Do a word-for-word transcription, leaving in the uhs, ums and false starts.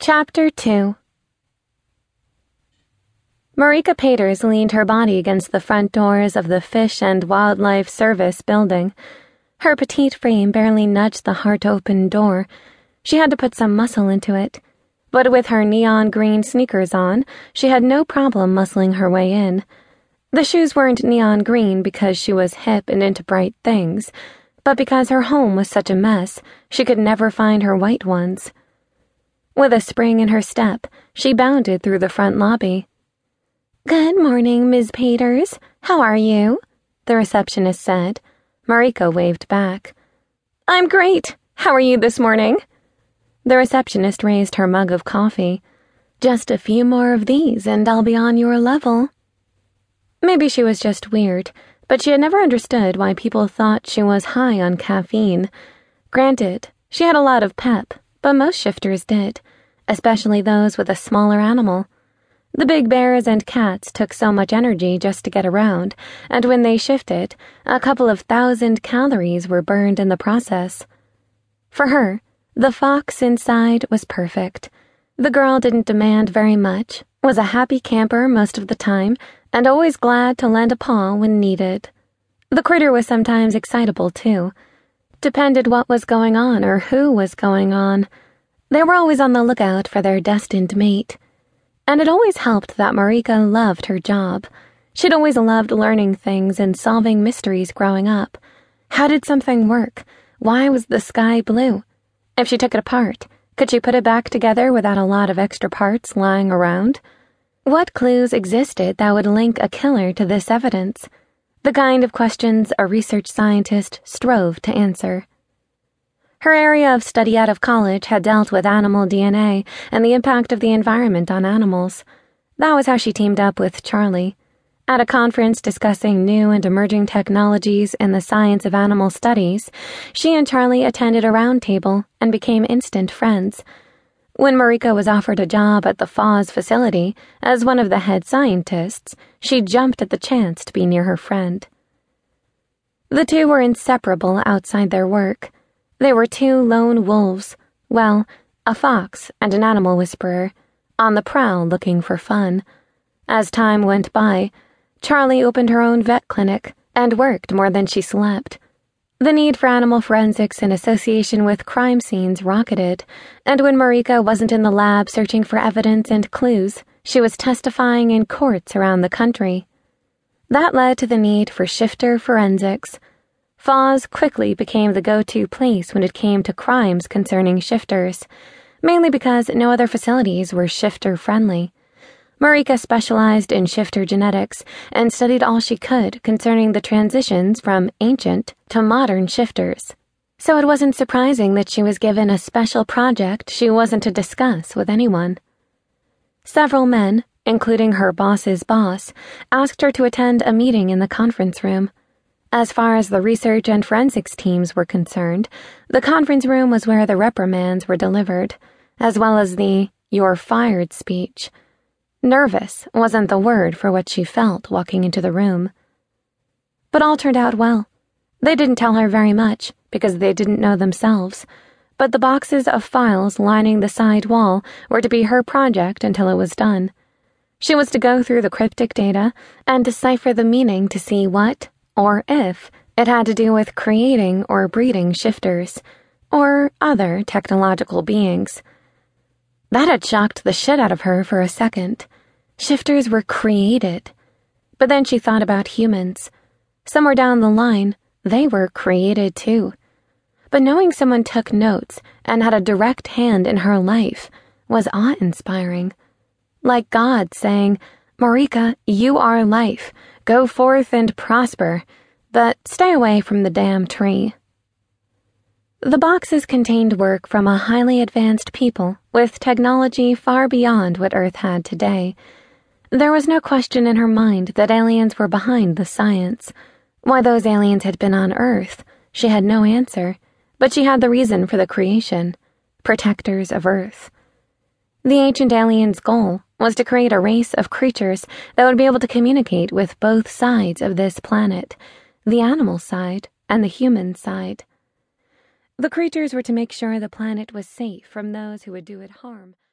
Chapter two. Marika Peters leaned her body against the front doors of the Fish and Wildlife Service building. Her petite frame barely nudged the heart-open door. She had to put some muscle into it. But with her neon green sneakers on, she had no problem muscling her way in. The shoes weren't neon green because she was hip and into bright things, but because her home was such a mess, she could never find her white ones. With a spring in her step, she bounded through the front lobby. "Good morning, Miz Peters. How are you?" the receptionist said. Marika waved back. "I'm great. How are you this morning?" The receptionist raised her mug of coffee. "Just a few more of these and I'll be on your level." Maybe she was just weird, but she had never understood why people thought she was high on caffeine. Granted, she had a lot of pep, but most shifters did, especially those with a smaller animal. The big bears and cats took so much energy just to get around, and when they shifted, a couple of thousand calories were burned in the process. For her, the fox inside was perfect. The girl didn't demand very much, was a happy camper most of the time, and always glad to lend a paw when needed. The critter was sometimes excitable, too. Depended what was going on or who was going on. They were always on the lookout for their destined mate. And it always helped that Marika loved her job. She'd always loved learning things and solving mysteries growing up. How did something work? Why was the sky blue? If she took it apart, could she put it back together without a lot of extra parts lying around? What clues existed that would link a killer to this evidence? The kind of questions a research scientist strove to answer. Her area of study out of college had dealt with animal D N A and the impact of the environment on animals. That was how she teamed up with Charlie. At a conference discussing new and emerging technologies in the science of animal studies, she and Charlie attended a round table and became instant friends. When Marika was offered a job at the F A W S facility as one of the head scientists, she jumped at the chance to be near her friend. The two were inseparable outside their work. They were two lone wolves, well, a fox and an animal whisperer, on the prowl looking for fun. As time went by, Charlie opened her own vet clinic and worked more than she slept. The need for animal forensics in association with crime scenes rocketed, and when Marika wasn't in the lab searching for evidence and clues, she was testifying in courts around the country. That led to the need for shifter forensics. F A W S quickly became the go-to place when it came to crimes concerning shifters, mainly because no other facilities were shifter-friendly. Marika specialized in shifter genetics and studied all she could concerning the transitions from ancient to modern shifters. So it wasn't surprising that she was given a special project she wasn't to discuss with anyone. Several men, including her boss's boss, asked her to attend a meeting in the conference room. As far as the research and forensics teams were concerned, the conference room was where the reprimands were delivered, as well as the "you're fired" speech. Nervous wasn't the word for what she felt walking into the room. But all turned out well. They didn't tell her very much, because they didn't know themselves, but the boxes of files lining the side wall were to be her project until it was done. She was to go through the cryptic data and decipher the meaning to see what, or if, it had to do with creating or breeding shifters, or other technological beings. That had shocked the shit out of her for a second. Shifters were created. But then she thought about humans. Somewhere down the line, they were created too. But knowing someone took notes and had a direct hand in her life was awe-inspiring. Like God saying, "Marika, you are life. Go forth and prosper, but stay away from the damn tree." The boxes contained work from a highly advanced people with technology far beyond what Earth had today. There was no question in her mind that aliens were behind the science. Why those aliens had been on Earth, she had no answer, but she had the reason for the creation: protectors of Earth. The ancient aliens' goal was to create a race of creatures that would be able to communicate with both sides of this planet, the animal side and the human side. The creatures were to make sure the planet was safe from those who would do it harm.